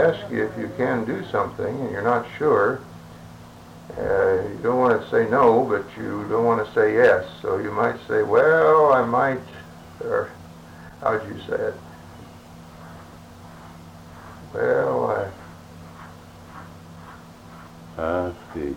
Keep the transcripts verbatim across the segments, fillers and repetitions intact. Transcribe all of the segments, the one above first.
ask you if you can do something and you're not sure, uh, you don't want to say no, but you don't want to say yes. So you might say, well, I might, or how'd you say it? Well, I... I see.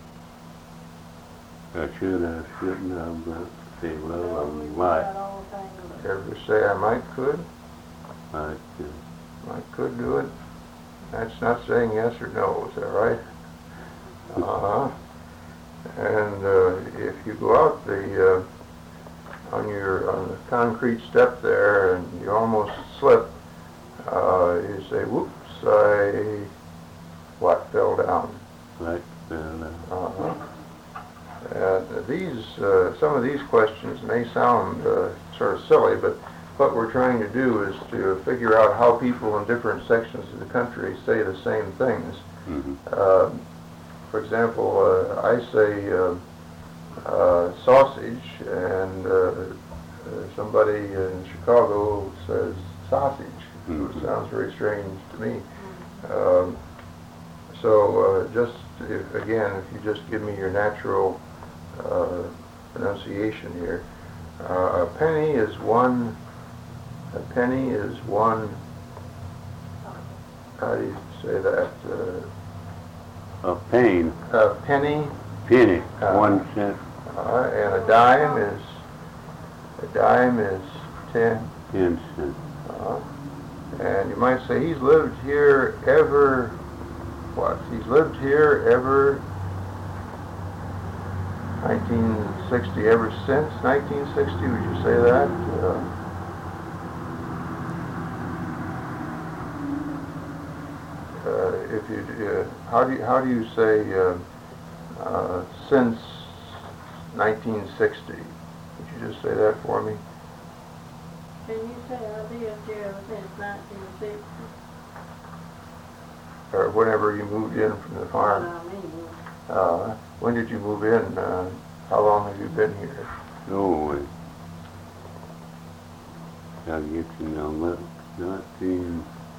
I should, I shouldn't have, but say, well, I might. Ever say I might could? I could. I could do it. That's not saying yes or no, is that right? Uh-huh. And uh, if you go out the uh, on your on the concrete step there and you almost slip, uh, you say, "Whoops! I what fell down." Like fell down. Uh-huh. And these uh, some of these questions may sound uh, sort of silly, but what we're trying to do is to figure out how people in different sections of the country say the same things. Mm-hmm. Uh, for example, uh, I say uh, uh, sausage, and uh, somebody in Chicago says sausage. Mm-hmm. It sounds very strange to me. Um, so uh, just, if, again, if you just give me your natural uh, pronunciation here. Uh, a penny is one, a penny is one, how do you say that? Uh, A pain. a penny. Penny. Uh, One cent. Uh, and a dime is, a dime is ten. Ten cents. Uh, and you might say, he's lived here ever, what? He's lived here ever nineteen sixty, ever since nineteen sixty, would you say that? Uh, uh, if you, uh, how do you, how do you say uh, uh, since nineteen sixty? Would you just say that for me? Can you say I lived here since nineteen sixty? Or whenever you moved in from the farm? What I mean. Uh, when did you move in? Uh, how long have you been here? No way. I'll get you now. Look, nineteen.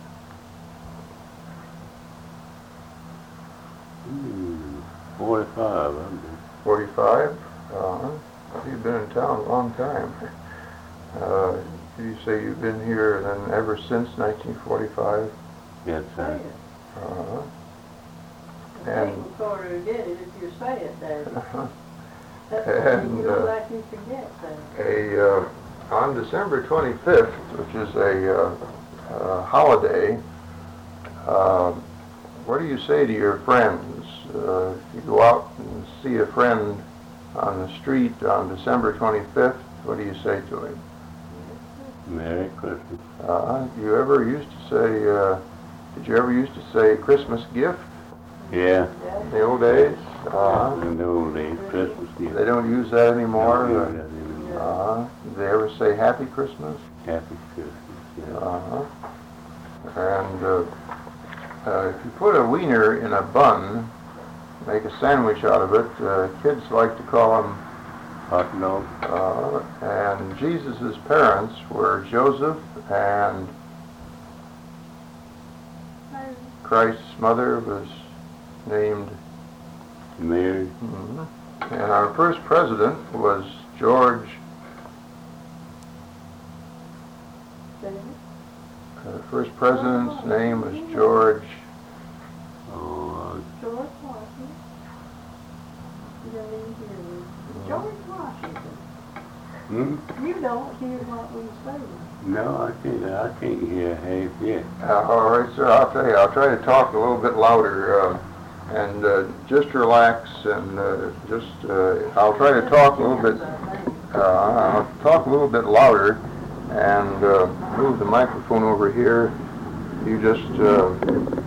Hmm, forty-five, I been. forty-five? Uh-huh. You've been in town a long time. Uh, you say you've been here then ever since nineteen forty-five? Yes, sir. Uh-huh. The And- people sort of get it if you say it, Daddy. Uh-huh. That's And, what you uh, look like you forget that. A, uh, on December twenty-fifth, which is a uh, uh, holiday, uh, what do you say to your friends? Uh, if you go out and see a friend on the street on December twenty-fifth, what do you say to him? Merry Christmas. Uh, you ever used to say, uh, did you ever used to say Christmas gift Yeah. in the old days? Uh, In the old days, Christmas gift. they don't use that anymore. Don't do Uh, that anymore. uh, did they ever say Happy Christmas? Happy Christmas. Yeah. Uh-huh. And uh, uh, if you put a wiener in a bun, make a sandwich out of it, uh, kids like to call them, Hot dog. uh, and Jesus' parents were Joseph, and Christ's mother was named, Mary. mhm. and our first president was George, uh, the first president's name was George, Oh, George Washington. You don't even hear me. George Washington. uh, hmm? You don't hear what we say. No, I can't. I can't hear half yet. Uh, all right, sir. I'll tell you. I'll try to talk a little bit louder, uh, and uh, just relax, and uh, just. Uh, I'll try to talk a little bit. Uh, I'll talk a little bit louder, and uh, move the microphone over here. You just uh,